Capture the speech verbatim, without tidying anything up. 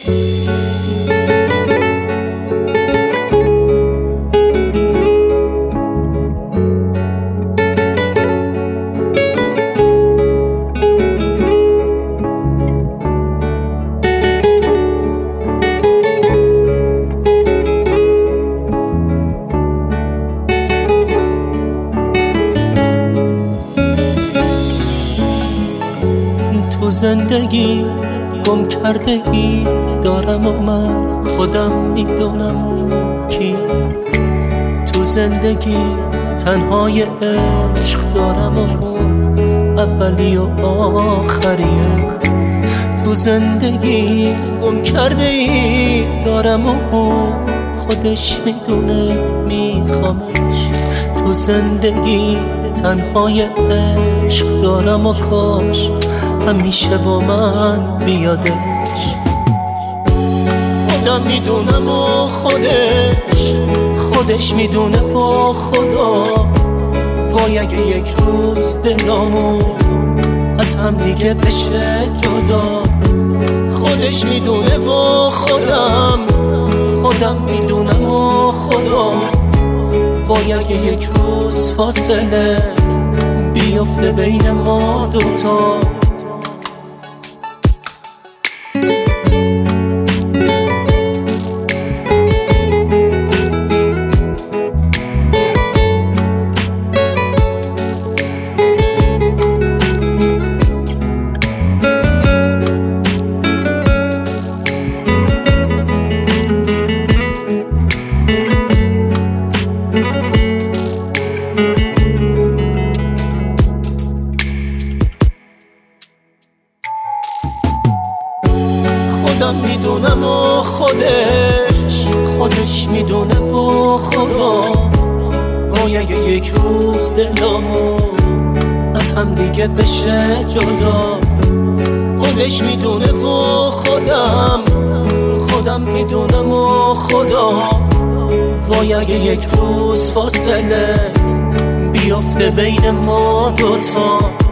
تو زندگی گم کرده ای دارم و من خودم میدونم کیه. تو زندگی تنهای عشق دارم و اولی و آخریه. تو زندگی گم کرده ای دارم و خودش میدونه میخوامش. تو زندگی تنهای عشق دارم و کاش همیشه با من بیادش. خودم میدونم و خودش خودش میدونه و خدا. وای اگه یک روز دلامو از هم دیگه بشه جدا. خودش میدونه و خودم خودم میدونم و خدا. وای اگه یک روز فاصله بیفته بین ما دوتا. خودم میدونم و خودش خودش میدونه و خدا. وای اگه یک روز دلامو از هم دیگه بشه جدا. خودش میدونه و خودم خودم میدونم و خدا. وای اگه یک روز فاصله بیفته بین ما دوتا.